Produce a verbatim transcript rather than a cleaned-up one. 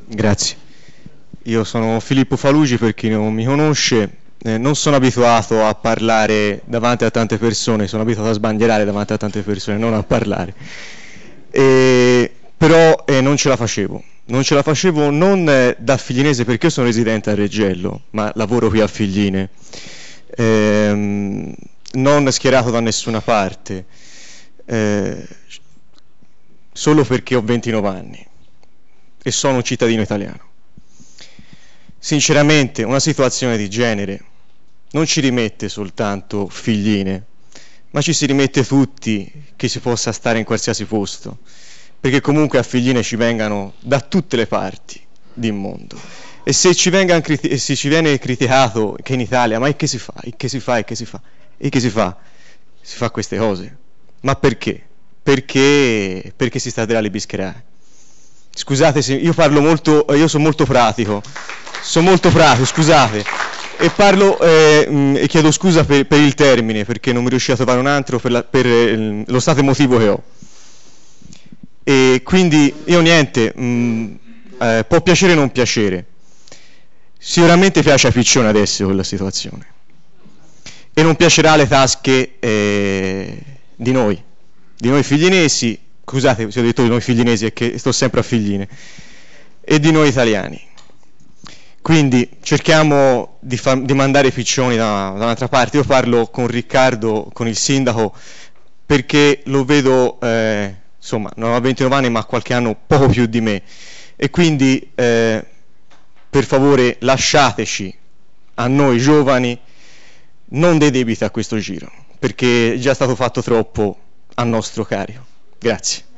Grazie. Io sono Filippo Falugi, per chi non mi conosce. Eh, non sono abituato a parlare davanti a tante persone, sono abituato a sbandierare davanti a tante persone, non a parlare. E, però eh, non ce la facevo. Non ce la facevo non eh, da Figlinese, perché io sono residente a Reggello, ma lavoro qui a Figline. Ehm, non schierato da nessuna parte, eh, solo perché ho ventinove anni e sono un cittadino italiano. Sinceramente una situazione di genere non ci rimette soltanto Figline, ma ci si rimette tutti che si possa stare in qualsiasi posto, perché comunque a Figline ci vengano da tutte le parti del mondo. E se ci, criti- se ci viene criticato che in Italia, ma e che si fa, e che si fa, e che si fa, e che si fa? Si fa queste cose. Ma perché? Perché, perché si sta delle bischere. Scusate se io parlo molto, io sono molto pratico, sono molto pratico, scusate. E parlo, eh, e chiedo scusa per, per il termine, perché non mi riuscivo a trovare un altro per, la, per eh, lo stato emotivo che ho. E quindi io niente, mh, eh, può piacere o non piacere. Sicuramente piace a Piccione adesso quella situazione. E non piacerà alle tasche eh, di noi, di noi figlinesi, scusate se ho detto di noi figlinesi, è che sto sempre a Figline, e di noi italiani. Quindi cerchiamo di, far, di mandare i piccioni da, da un'altra parte. Io parlo con Riccardo, con il sindaco, perché lo vedo, eh, insomma, non ha ventinove anni, ma ha qualche anno poco più di me. E quindi, eh, per favore, lasciateci, a noi giovani, non dei debiti a questo giro, perché è già stato fatto troppo a nostro carico. Grazie.